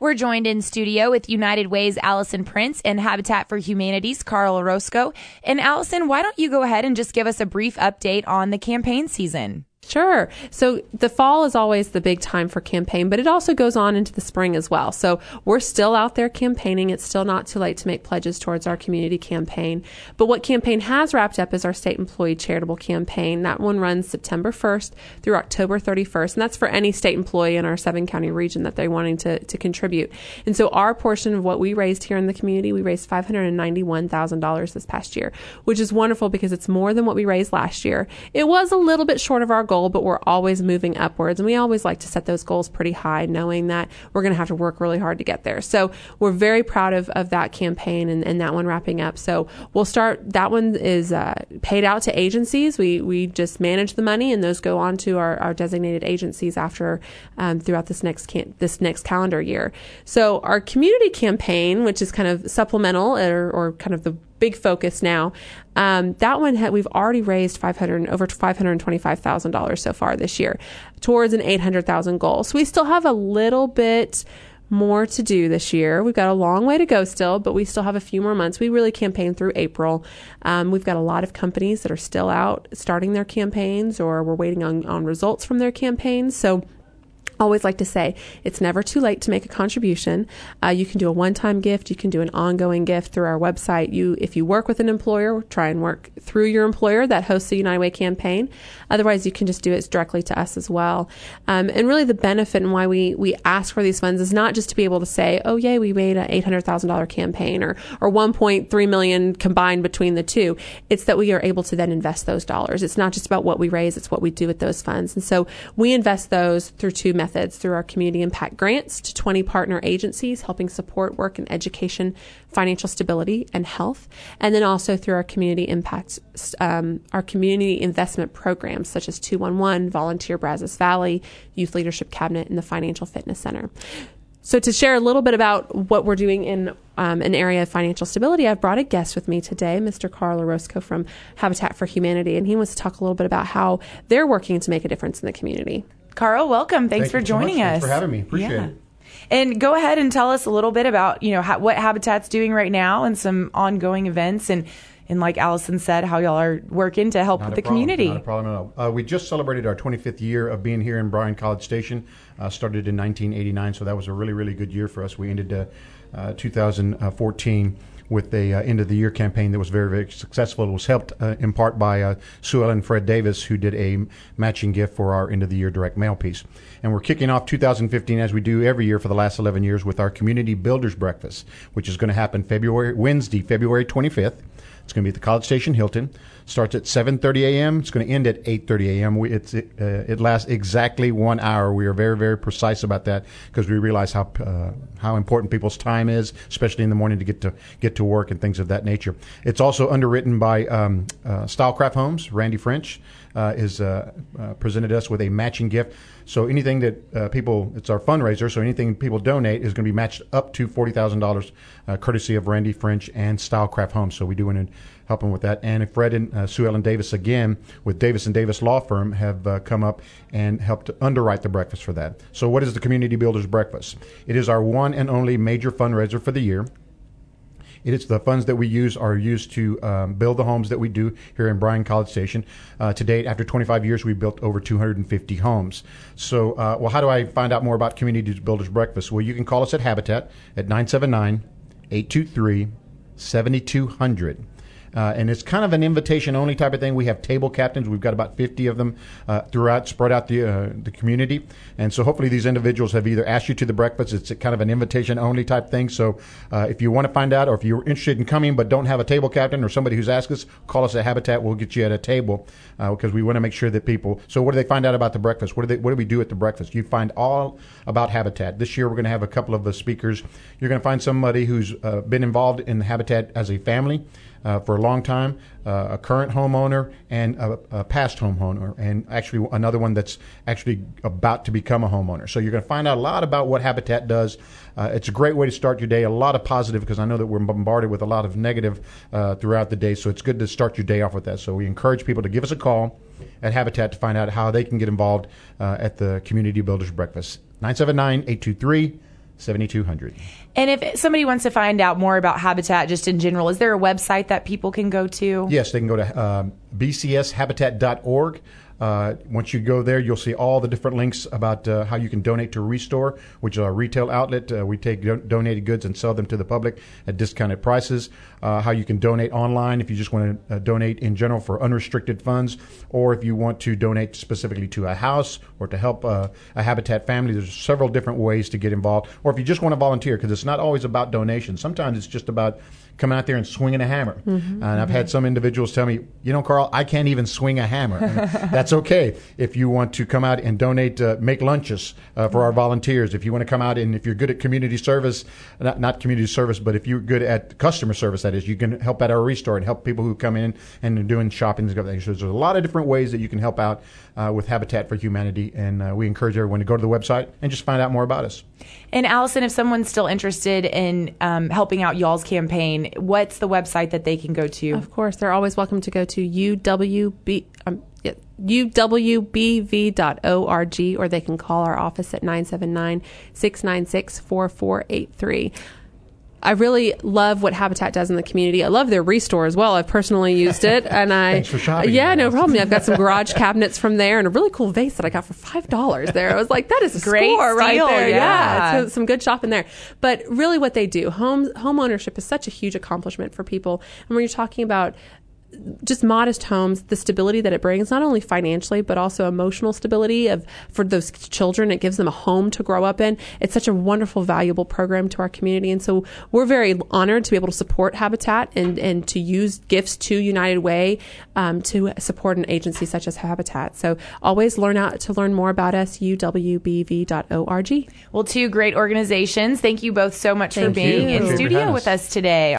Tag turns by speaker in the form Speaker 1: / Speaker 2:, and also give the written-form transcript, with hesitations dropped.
Speaker 1: We're joined in studio with United Way's Allison Prince and Habitat for Humanity's Carl Orozco. And Allison, why don't you go ahead and just give us a brief update on the campaign season?
Speaker 2: Sure. So the fall is always the big time for campaign, but it also goes on into the spring as well. So we're still out there campaigning. It's still not too late to make pledges towards our community campaign. But what campaign has wrapped up is our state employee charitable campaign. That one runs September 1st through October 31st. And that's for any state employee in our 7-county region that they're wanting to contribute. And so our portion of what we raised here in the community, we raised $591,000 this past year, which is wonderful because it's more than what we raised last year. It was a little bit short of our goal, but we're always moving upwards. And we always like to set those goals pretty high, knowing that we're going to have to work really hard to get there. So we're very proud of that campaign and that one wrapping up. So we'll start, that one is paid out to agencies. We just manage the money, and those go on to our designated agencies after throughout this next calendar year. So our community campaign, which is kind of supplemental or kind of the big focus now, that one we've already raised over $525,000 so far this year towards an $800,000 goal. So we still have a little bit more to do this year. We've got a long way to go still, but we still have a few more months. We really campaign through April. We've got a lot of companies that are still out starting their campaigns, or we're waiting on results from their campaigns. So always like to say it's never too late to make a contribution. You can do a one-time gift. You can do an ongoing gift through our website. If you work with an employer, try and work through your employer that hosts the United Way campaign. Otherwise, you can just do it directly to us as well. And really the benefit and why we ask for these funds is not just to be able to say, oh, yay, we made an $800,000 campaign or $1.3 million combined between the two. It's that we are able to then invest those dollars. It's not just about what we raise, it's what we do with those funds. And so we invest those through two methods, through our community impact grants to 20 partner agencies helping support work and education, financial stability, and health, and then also through our community impacts, our community investment programs such as 211, Volunteer Brazos Valley, Youth Leadership Cabinet, and the Financial Fitness Center. So to share a little bit about what we're doing in an area of financial stability, I've brought a guest with me today, Mr. Carl Orozco from Habitat for Humanity, and he wants to talk a little bit about how they're working to make a difference in the community.
Speaker 1: Carl, welcome. Thanks for joining us.
Speaker 3: Thanks for having me. Appreciate it.
Speaker 1: And go ahead and tell us a little bit about, what Habitat's doing right now and some ongoing events and like Allison said, how y'all are working to help with the community.
Speaker 3: Not a problem at all. We just celebrated our 25th year of being here in Bryan College Station. Started in 1989, so that was a really, really good year for us. We ended 2014 with a end of the year campaign that was very, very successful. It was helped in part by Sue Ellen and Fred Davis, who did a matching gift for our end of the year direct mail piece. And we're kicking off 2015, as we do every year for the last 11 years, with our Community Builders Breakfast, which is going to happen Wednesday, February 25th. It's going to be at the College Station Hilton. Starts at 7:30 a.m. It's going to end at 8:30 a.m. It lasts exactly 1 hour. We are very, very precise about that because we realize how important people's time is, especially in the morning to get to work and things of that nature. It's also underwritten by Stylecraft Homes. Randy French is presented us with a matching gift. So anything that it's our fundraiser, so anything people donate is going to be matched up to $40,000, courtesy of Randy French and Stylecraft Homes. So we do want to help them with that. And Fred and Sue Ellen Davis, again, with Davis & Davis Law Firm, have come up and helped underwrite the breakfast for that. So what is the Community Builders Breakfast? It is our one and only major fundraiser for the year. The funds that we use are used to build the homes that we do here in Bryan College Station. To date, after 25 years, we've built over 250 homes. So, how do I find out more about Community Builders Breakfast? Well, you can call us at Habitat at 979-823-7200. And it's kind of an invitation-only type of thing. We have table captains. We've got about 50 of them spread out the community. And so hopefully these individuals have either asked you to the breakfast. It's kind of an invitation-only type thing. So if you want to find out, or if you're interested in coming but don't have a table captain or somebody who's asked us, call us at Habitat. We'll get you at a table because we want to make sure that people. So what do they find out about the breakfast? What do we do at the breakfast? You find all about Habitat. This year we're going to have a couple of speakers. You're going to find somebody who's been involved in Habitat as a family for a long time, a current homeowner and a past homeowner, and actually another one that's actually about to become a homeowner. So you're going to find out a lot about what Habitat does. It's a great way to start your day, a lot of positive, because I know that we're bombarded with a lot of negative throughout the day, so it's good to start your day off with that. So we encourage people to give us a call at Habitat to find out how they can get involved at the Community Builders Breakfast. 979-823 7200.
Speaker 1: And if somebody wants to find out more about Habitat just in general, is there a website that people can go to?
Speaker 3: Yes, they can go to bcshabitat.org. Once you go there, you'll see all the different links about how you can donate to Restore, which is our retail outlet. We take donated goods and sell them to the public at discounted prices. How you can donate online if you just want to donate in general for unrestricted funds, or if you want to donate specifically to a house or to help a Habitat family. There's several different ways to get involved. Or if you just want to volunteer, because it's not always about donations. Sometimes it's just about coming out there and swinging a hammer. And I've had some individuals tell me, Carl, I can't even swing a hammer. And that's okay. If you want to come out and donate, make lunches for our volunteers. If you want to come out and if you're good at community service, not community service, but if you're good at customer service, that is, you can help at our Restore and help people who come in and are doing shopping and stuff. So there's a lot of different ways that you can help out with Habitat for Humanity. And we encourage everyone to go to the website and just find out more about us.
Speaker 1: And Allison, if someone's still interested in helping out y'all's campaign, what's the website that they can go to?
Speaker 2: Of course, they're always welcome to go to uwbv.org, or they can call our office at 979-696-4483. I really love what Habitat does in the community. I love their Restore as well. I've personally used it, and
Speaker 3: Thanks for shopping.
Speaker 2: Yeah, no problem. I've got some garage cabinets from there, and a really cool vase that I got for $5 there. I was like, that is a
Speaker 1: great
Speaker 2: score right
Speaker 1: steal,
Speaker 2: there.
Speaker 1: yeah.
Speaker 2: So some good shopping there. But really, what they do, home ownership is such a huge accomplishment for people. And when you're talking about just modest homes, the stability that it brings, not only financially, but also emotional stability for those children. It gives them a home to grow up in. It's such a wonderful, valuable program to our community. And so we're very honored to be able to support Habitat and to use gifts to United Way to support an agency such as Habitat. So always learn more about us, uwbv.org.
Speaker 1: Well, two great organizations. Thank you both so much for being in studio with us today.